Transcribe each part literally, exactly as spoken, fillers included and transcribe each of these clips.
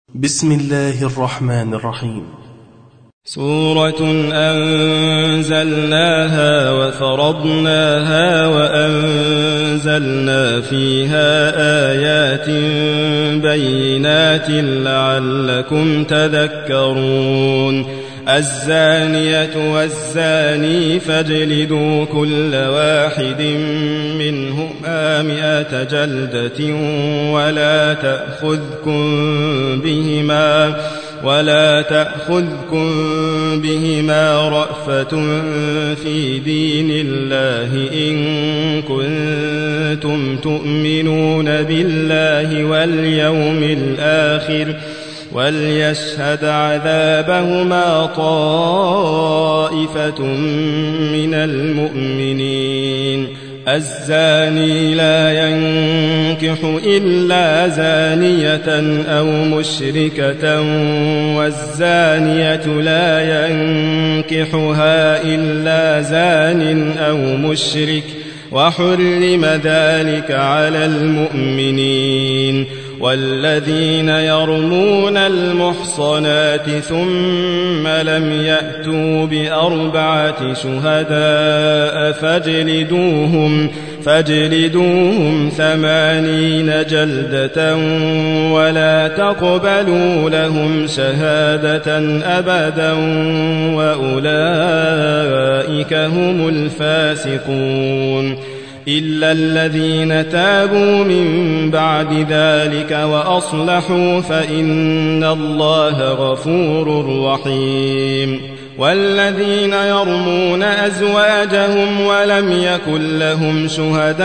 بسم الله الرحمن الرحيم. سورة أنزلناها وفرضناها وأنزلنا فيها آيات بينات لعلكم تذكرون. الزانية والزاني فاجلدوا كل واحد منهما مئة جلدة ولا تأخذكم بهما ولا تأخذكم بهما رأفة في دين الله إن كنتم تؤمنون بالله واليوم الآخر وليشهد عذابهما طائفة من المؤمنين. الزاني لا ينكح إلا زانية أو مشركة والزانية لا ينكحها إلا زان أو مشرك وحرم ذلك على المؤمنين. والذين يرمون المحصنات ثم لم يأتوا بأربعة شهداء فاجلدوهم فاجلدوهم ثمانين جلدة ولا تقبلوا لهم شهادة أبدا وأولئك هم الفاسقون. إلا الذين تابوا من بعد ذلك وأصلحوا فإن الله غفور رحيم. والذين يرمون أزواجهم ولم يكن لهم شهداء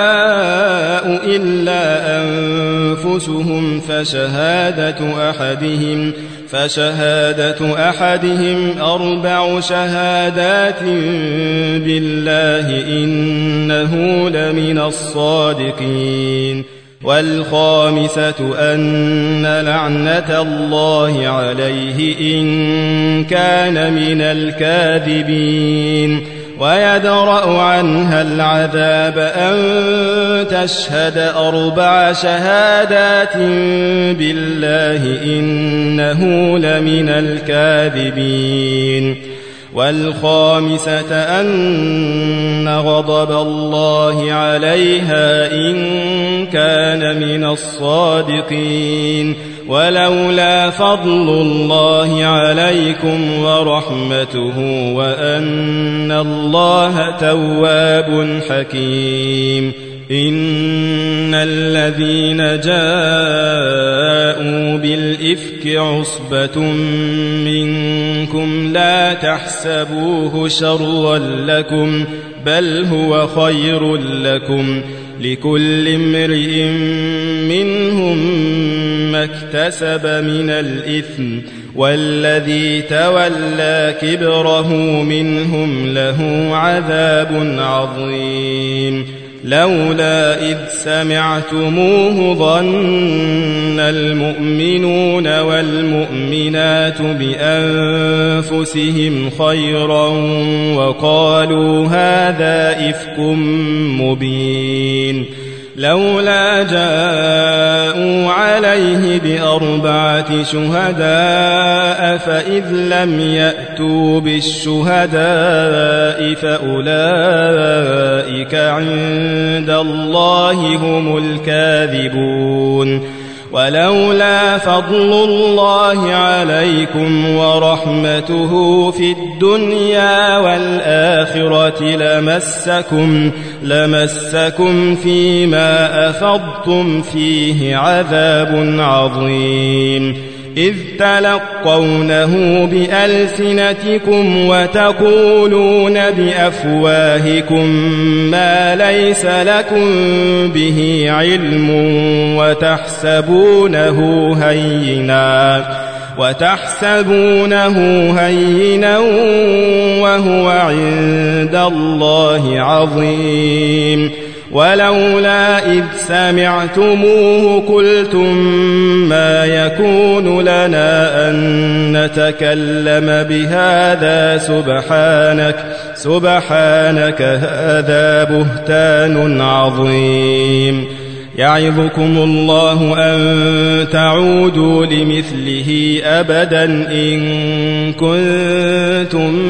إلا أنفسهم فشهادة أحدهم فشهادة أحدهم أربع شهادات بالله إنه لمن الصادقين. والخامسة أن لعنة الله عليه إن كان من الكاذبين. ويدرأ عنها العذاب أن تشهد أربع شهادات بالله إنه لمن الكاذبين. والخامسة أن غضب الله عليها إن كان من الصادقين. ولولا فضل الله عليكم ورحمته وأن الله تواب حكيم. إن الذين جاءوا بالإفك عصبة منكم لا تحسبوه شرا لكم بل هو خير لكم لكل امرئ منهم ما اكتسب من الإثم والذي تولى كبره منهم له عذاب عظيم. لولا إذ سمعتموه ظن المؤمنون والمؤمنات بأنفسهم خيرا وقالوا هذا إفك مبين. لولا جاءوا عليه بأربعة شهداء فإذ لم يأتوا بالشهداء فأولئك عند الله هم الكاذبون. ولولا فضل الله عليكم ورحمته في الدنيا والآخرة لمسكم لمسكم فيما أفضتم فيه عذاب عظيم. إذ تلقونه بألسنتكم وتقولون بأفواهكم ما ليس لكم به علم وتحسبونه هينا وتحسبونه هينا وهو عند الله عظيم. ولولا إذ سمعتموه قلتم ما يكون لنا أن نتكلم بهذا سبحانك سبحانك هذا بهتان عظيم. يعظكم الله أن تعودوا لمثله أبدا إن كنتم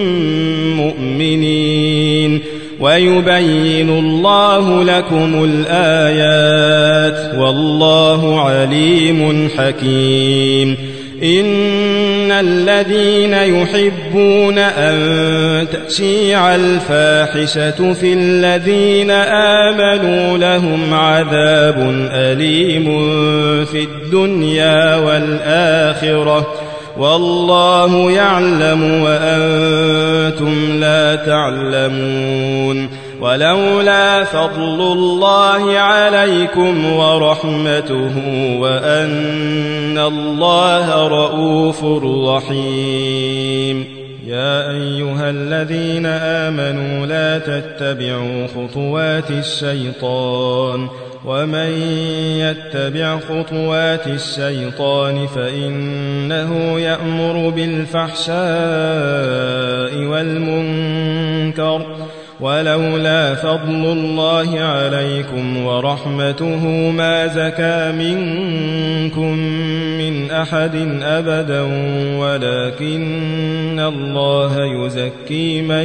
مؤمنين ويبين الله لكم الآيات والله عليم حكيم إن الذين يحبون أن تشيع الفاحشة في الذين آمنوا لهم عذاب أليم في الدنيا والآخرة والله يعلم وأنتم لا تعلمون ولولا فضل الله عليكم ورحمته وأن الله رؤوف رحيم يا أيها الذين آمنوا لا تتبعوا خطوات الشيطان ومن يتبع خطوات الشيطان فإنه يأمر بالفحشاء والمنكر ولولا فضل الله عليكم ورحمته ما زكى منكم من أحد أبدا ولكن الله يزكي من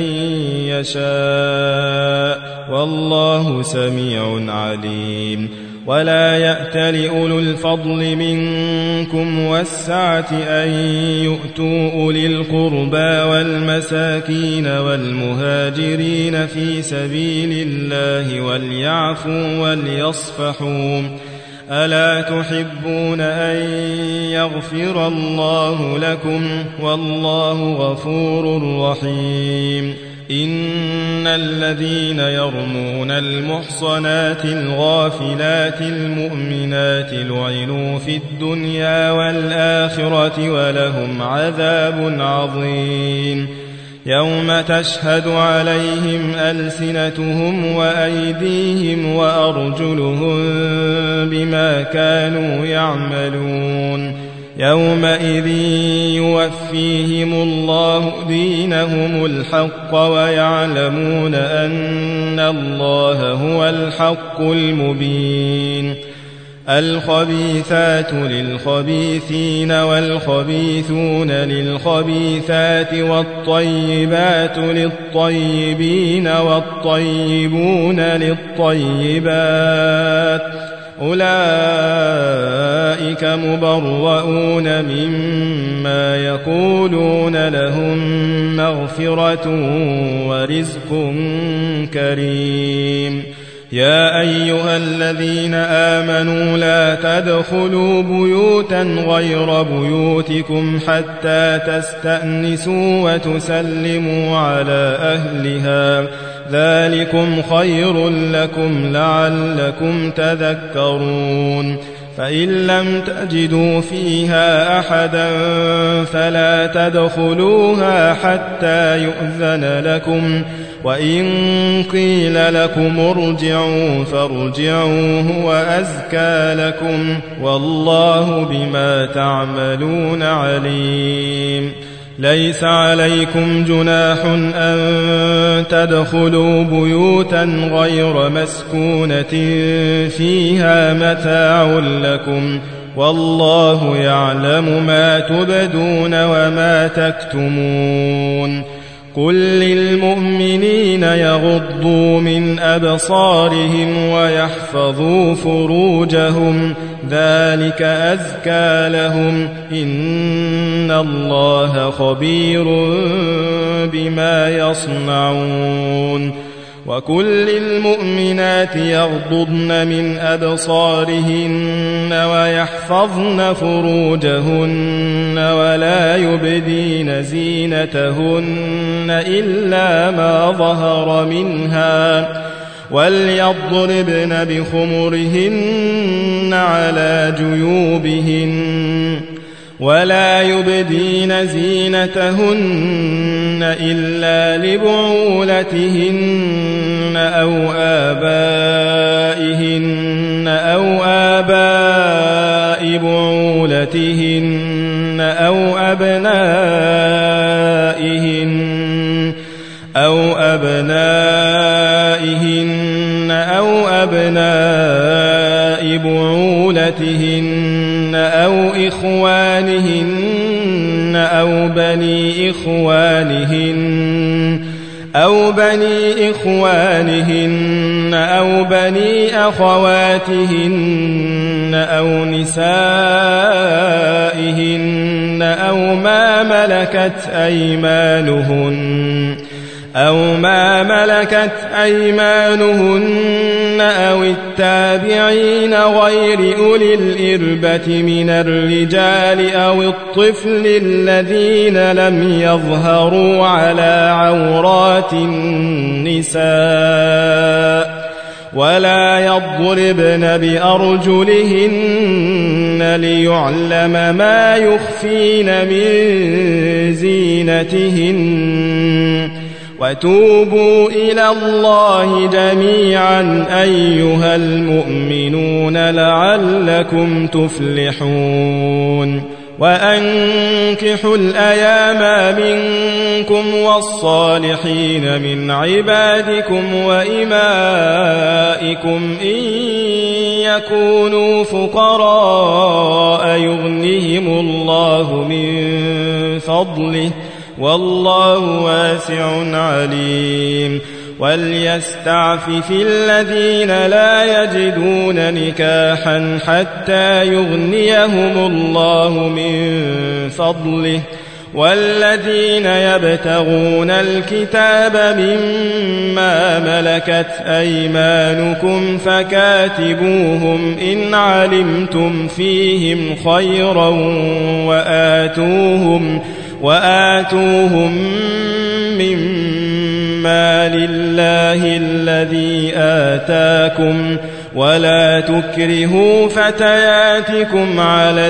يشاء والله سميع عليم ولا يأتل أولو الفضل منكم والسعة أن يؤتوا أولي القربى والمساكين والمهاجرين في سبيل الله وليعفوا وليصفحوا ألا تحبون أن يغفر الله لكم والله غفور رحيم إن الذين يرمون المحصنات الغافلات المؤمنات لعنوا في الدنيا والآخرة ولهم عذاب عظيم يوم تشهد عليهم ألسنتهم وأيديهم وأرجلهم بما كانوا يعملون يومئذ يوفيهم الله دينهم الحق ويعلمون أن الله هو الحق المبين الخبيثات للخبيثين والخبيثون للخبيثات والطيبات للطيبين والطيبون للطيبات أولئك مبرؤون مما يقولون لهم مغفرة ورزق كريم يا أيها الذين آمنوا لا تدخلوا بيوتا غير بيوتكم حتى تستأنسوا وتسلموا على أهلها ذلكم خير لكم لعلكم تذكرون فإن لم تجدوا فيها أحدا فلا تدخلوها حتى يؤذن لكم وإن قيل لكم ارجعوا فارجعوا هو أزكى لكم والله بما تعملون عليم ليس عليكم جناح أن تدخلوا بيوتا غير مسكونة فيها متاع لكم والله يعلم ما تبدون وما تكتمون قل للمؤمنين يغضوا من أبصارهم ويحفظوا فروجهم ذلك أزكى لهم إن الله خبير بما يصنعون وكل المؤمنات يغضضن من أبصارهن ويحفظن فروجهن ولا يبدين زينتهن إلا ما ظهر منها وليضربن بخمرهن على جيوبهن ولا يبدين زينتهن إلا لبعولتهن أو آبائهن أو آباء بعولتهن أو أبنائهن أو أبنائهن أو أبناء بعولتهن أو إخوانهن أو بني إخوانهن أو بني إخوانهن أو بني أخواتهن أو نسائهن أو ما ملكت أيمانهن أو ما ملكت أيمانهن أو التابعين غير أولي الإربة من الرجال أو الطفل الذين لم يظهروا على عورات النساء ولا يضربن بأرجلهن ليعلم ما يخفين من زينتهن وتوبوا إلى الله جميعا أيها المؤمنون لعلكم تفلحون وأنكحوا الأيام منكم والصالحين من عبادكم وإمائكم إن يكونوا فقراء يغنهم الله من فضله والله واسع عليم وليستعفف الذين لا يجدون نكاحا حتى يغنيهم الله من فضله والذين يبتغون الكتاب مما ملكت أيمانكم فكاتبوهم إن علمتم فيهم خيرا وآتوهم وآتوهم مما لله الذي آتاكم ولا تكرهوا فتياتكم على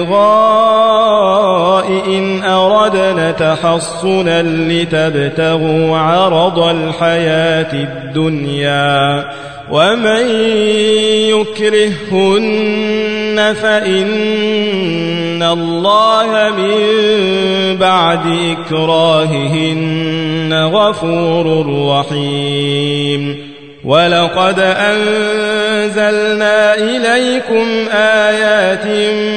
البغاء إن أردنا تحصنا لتبتغوا عرض الحياة الدنيا ومن يكرهن فإن الله من بعد إكراههن غفور رحيم ولقد أنزلنا إليكم آيات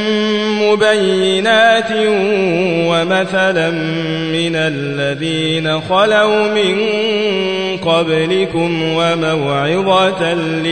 مبينات ومثلا من الذين خلوا من قبلكم وموعظة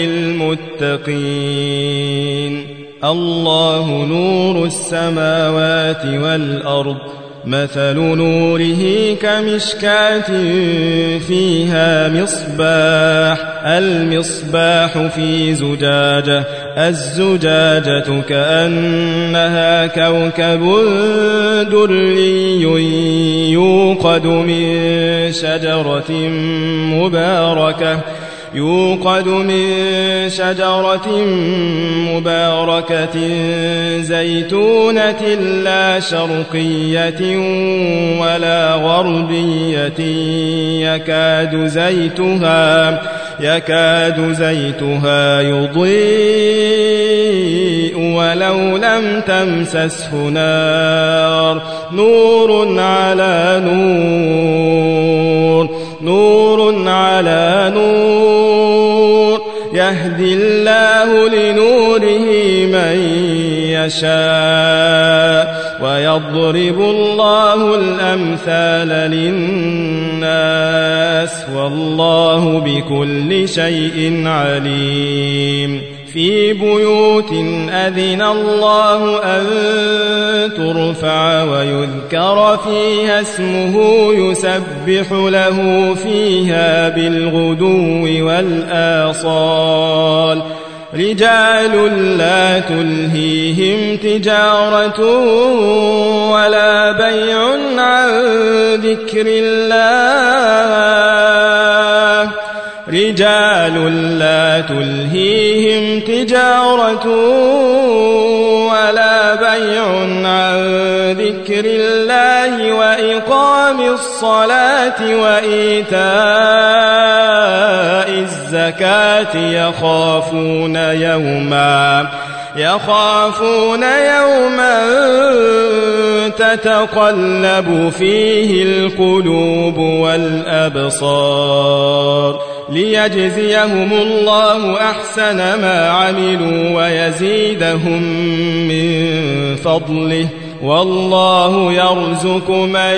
للمتقين الله نور السماوات والأرض مثل نوره كمشكاة فيها مصباح المصباح في زجاجة الزجاجة كأنها كوكب دري يوقد من شجرة مباركة يوقد من شجرة مباركة زيتونة لا شرقية ولا غربية يكاد زيتها يكاد زيتها يضيء ولو لم تمسسه نار نور على نور نور على نور يهدي الله لنوره من يشاء ويضرب الله الأمثال للناس والله بكل شيء عليم في بيوت أذن الله أن ترفع ويذكر فيها اسمه يسبح له فيها بالغدو والآصال رجال لا تلهيهم تجارة ولا بيع عن ذكر الله رجال لا تلهيهم تجارة ولا بيع عن ذكر الله وإقام الصلاة وإيتاء الزكاة يخافون يوما يخافون يوما تتقلب فيه القلوب والأبصار ليجزيهم الله أحسن ما عملوا ويزيدهم من فضله والله يرزق من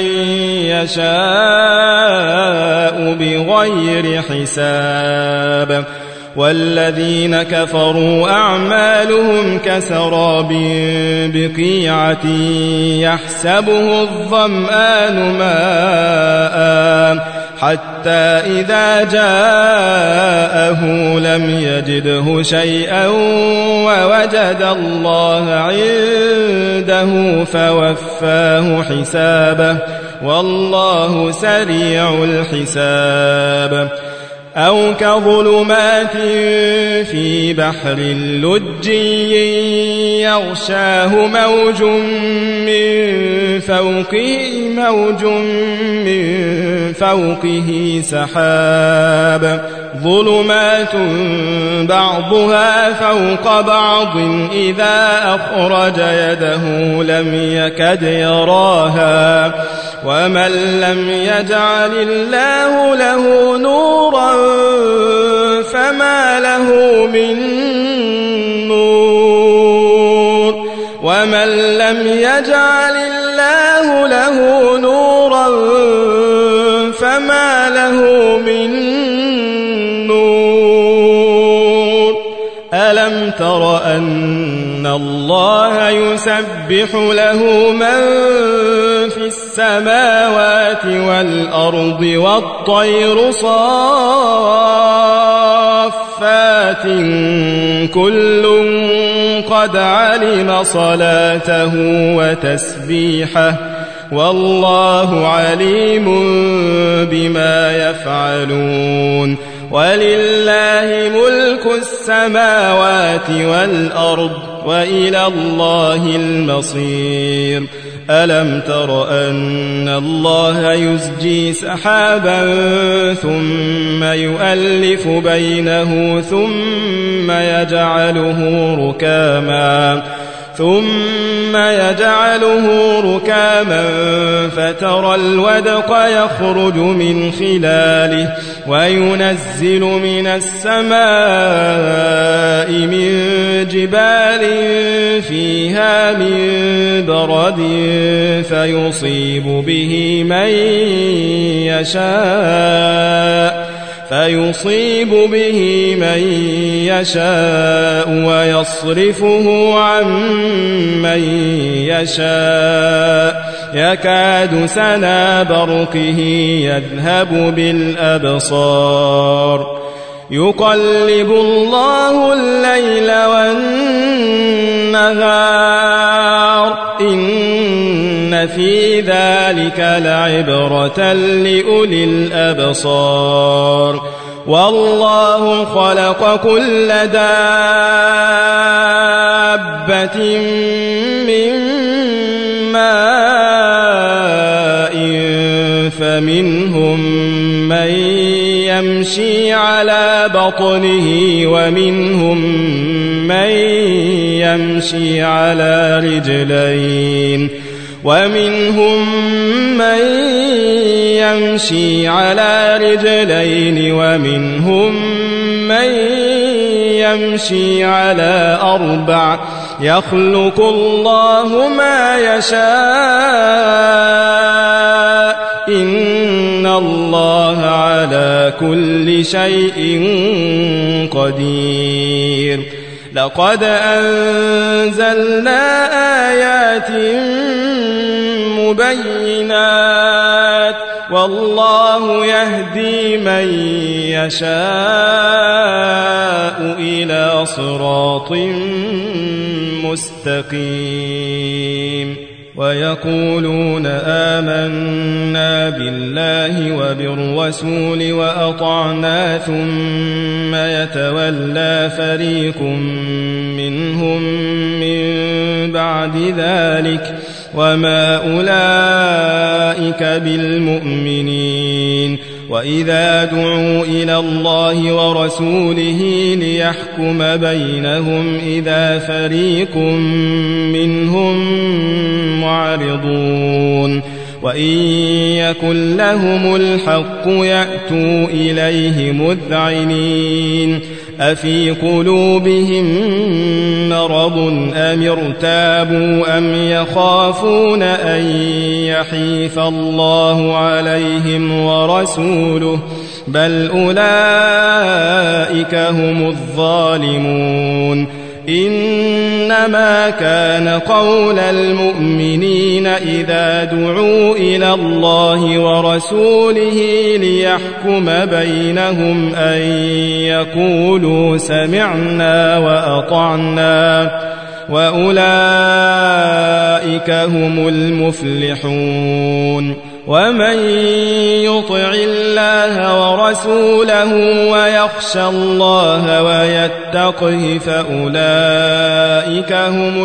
يشاء بغير حساب والذين كفروا أعمالهم كسراب بقيعة يحسبه الظمآن ماء حتى إذا جاءه لم يجده شيئا ووجد الله عنده فوفاه حسابه والله سريع الحساب أو كظلمات في بحر لجي يغشاه موج من فوقه موج من فوقه سحاب ظلمات بعضها فوق بعض إذا أخرج يده لم يكد يراها ومن لم يجعل الله له نورا فما له من نور ومن لم يجعل الله له نورا فما له من نور ألم تر أن الله يسبح له من في السماوات والأرض والطير صافات كل قد علم صلاته وتسبيحه والله عليم بما يفعلون ولله ملك السماوات والأرض وإلى الله المصير ألم تر أن الله يزجي سحابا ثم يؤلف بينه ثم يجعله ركاما ثم يجعله ركاما فترى الودق يخرج من خلاله وينزل من السماء من جبال فيها من برد فيصيب به من يشاء فيصيب به من يشاء ويصرفه عن من يشاء يكاد سنا برقه يذهب بالأبصار يقلب الله الليل والنهار إن في ذلك لعبرة لأولي الأبصار والله خلق كل دابة من ماء فمنهم من يمشي على بطنه ومنهم من يمشي على رجلين ومنهم من يمشي على رجلين ومنهم من يمشي على أربع يخلق الله ما يشاء إن الله على كل شيء قدير لقد أنزلنا آيات مبينات والله يهدي من يشاء إلى صراط مستقيم ويقولون آمنا بالله وبالرسول وأطعنا ثم يتولى فريق منهم من بعد ذلك وما أولئك بالمؤمنين وإذا دعوا إلى الله ورسوله ليحكم بينهم إذا فريق منهم معرضون وإن يكن لهم الحق يأتوا إليه مذعنين أفي قلوبهم مرض أم ارتابوا أم يخافون أن يحيف الله عليهم ورسوله بل أولئك هم الظالمون إنما كان قول المؤمنين إذا دعوا إلى الله ورسوله ليحكم بينهم أن يقولوا سمعنا وأطعنا وأولئك هم المفلحون ومن يطع الله ورسوله ويخشى الله ويتقه فأولئك هم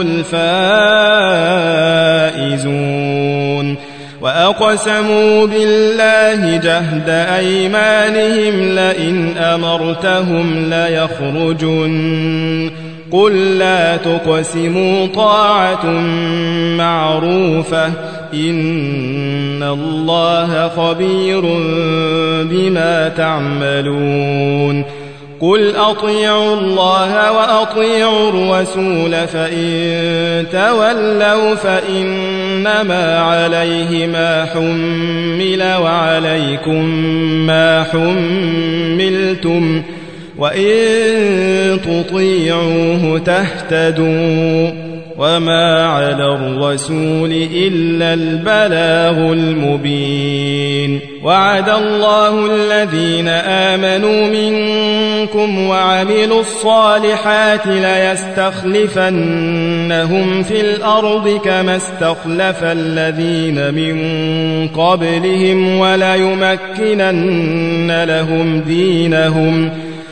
الفائزون وأقسموا بالله جهد أيمانهم لئن أمرتهم ليخرجن قل لا تقسموا طاعة معروفة إن الله خبير بما تعملون قل أطيعوا الله وأطيعوا الرسول فإن تولوا فإنما عليه ما حمل وعليكم ما حملتم وإن تطيعوه تهتدوا وما على الرسول إلا البلاغ المبين وعد الله الذين آمنوا منكم وعملوا الصالحات ليستخلفنهم في الأرض كما استخلف الذين من قبلهم وليمكنن لهم دينهم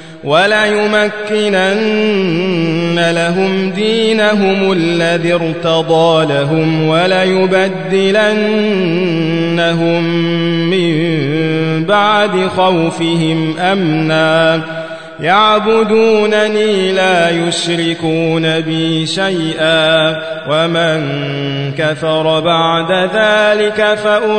وليمكنن لهم دينهم الذي ارتضى لهم وليبدلنهم من بعد خوفهم أمنا يعبدونني لا يشركون بي شيئا ومن كفر بعد ذلك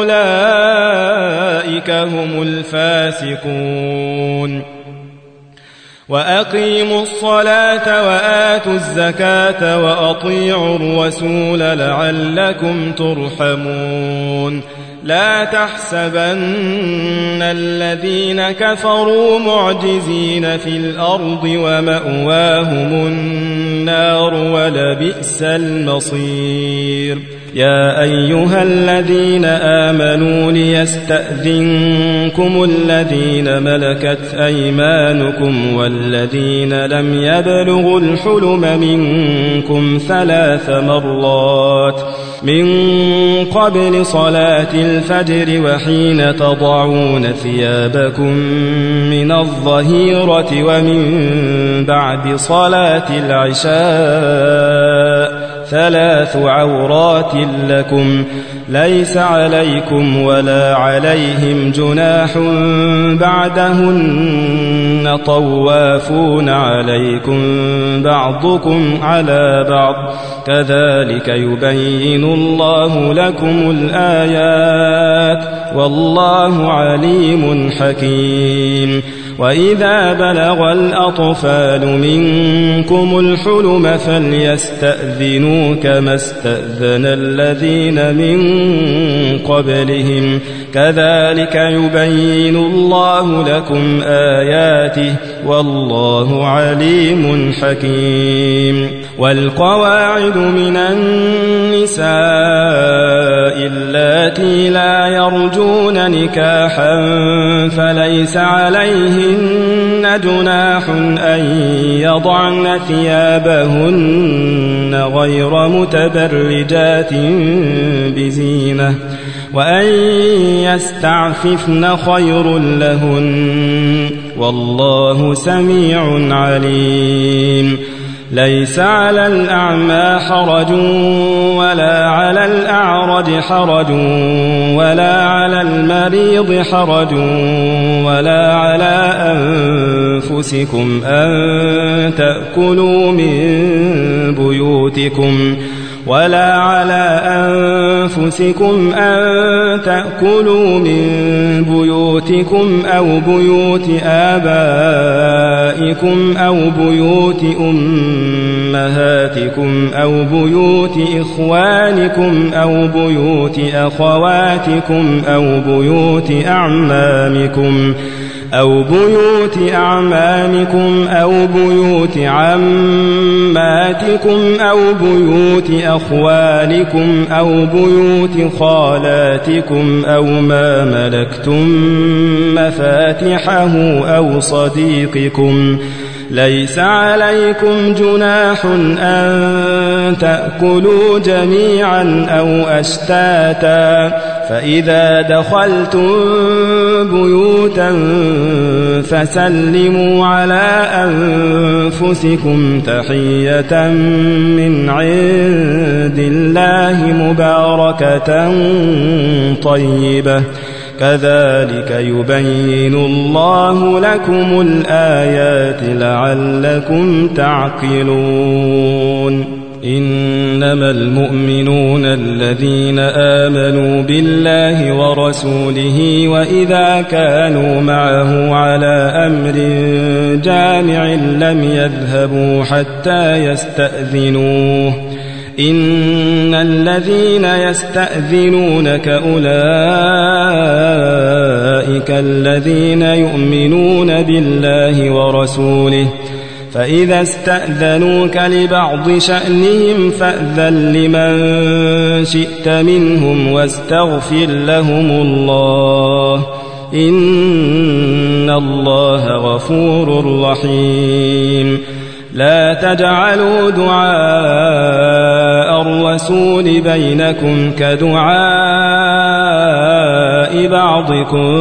فأولئك هم الفاسقون وأقيموا الصلاة وآتوا الزكاة وأطيعوا الرسول لعلكم ترحمون لا تحسبن الذين كفروا معجزين في الأرض ومأواهم النار ولبئس المصير يا أيها الذين آمنوا ليستأذنكم الذين ملكت أيمانكم والذين لم يبلغوا الحلم منكم ثلاث مرات من قبل صلاة الفجر وحين تضعون ثيابكم من الظهيرة ومن بعد صلاة العشاء ثلاث عورات لكم ليس عليكم ولا عليهم جناح بعدهن طوافون عليكم بعضكم على بعض كذلك يبين الله لكم الآيات والله عليم حكيم وإذا بلغ الأطفال منكم الحلم فليستأذنوا كما استأذن الذين من قبلهم كذلك يبين الله لكم آياته والله عليم حكيم والقواعد من النساء اللاتي لا يرجون نكاحا فليس عليهن جناح أن يضعن ثيابهن غير متبرجات بزينة وأن يستعففن خير لهن والله سميع عليم ليس على الأعمى حرج ولا على الأعرج حرج ولا على المريض حرج ولا على أنفسكم أن تأكلوا من بيوتكم ولا على أنفسكم أنفسكم أن تأكلوا من بيوتكم أو بيوت آبائكم أو بيوت أمهاتكم أو بيوت إخوانكم أو بيوت أخواتكم أو بيوت أعمامكم أو بيوت أعمامكم أو بيوت عماتكم أو بيوت أخوالكم أو بيوت خالاتكم أو ما ملكتم مفاتحه أو صديقكم. ليس عليكم جناح أن تأكلوا جميعا أو أشتاتا، فإذا دخلتم بيوتا فسلموا على أنفسكم تحية من عند الله مباركة طيبة، كذلك يبين الله لكم الآيات لعلكم تعقلون. إنما المؤمنون الذين آمنوا بالله ورسوله وإذا كانوا معه على أمر جامع لم يذهبوا حتى يستأذنوه. إن الذين يستأذنونك أولئك الذين يؤمنون بالله ورسوله، فإذا استأذنوك لبعض شأنهم فأذن لمن شئت منهم واستغفر لهم الله، إن الله غفور رحيم. لا تجعلوا دعاء الرسول بينكم كدعاء بعضكم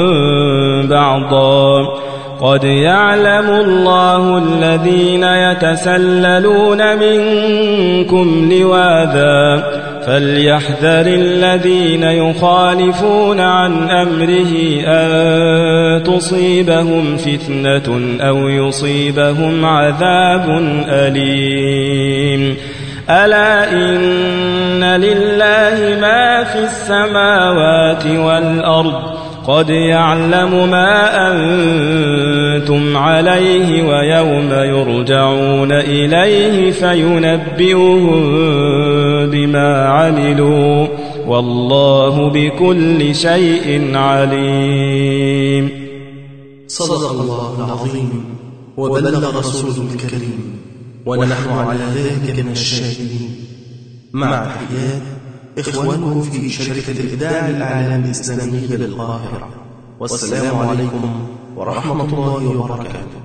بعضا، قد يعلم الله الذين يتسللون منكم لواذا، فليحذر الذين يخالفون عن أمره أن تصيبهم فتنة أو يصيبهم عذاب أليم. ألا إن لله ما في السماوات والأرض، قد يعلم ما أنتم عليه ويوم يرجعون إليه فينبئهم بما عملوا، والله بكل شيء عليم. صدق الله العظيم وبلغ رسوله الكريم، ونحن على ذلك من الشاهدين. مع تحيات إخوانكم في شركة الإبداع الإعلام الإسلامي بالقاهرة، والسلام عليكم ورحمة الله وبركاته.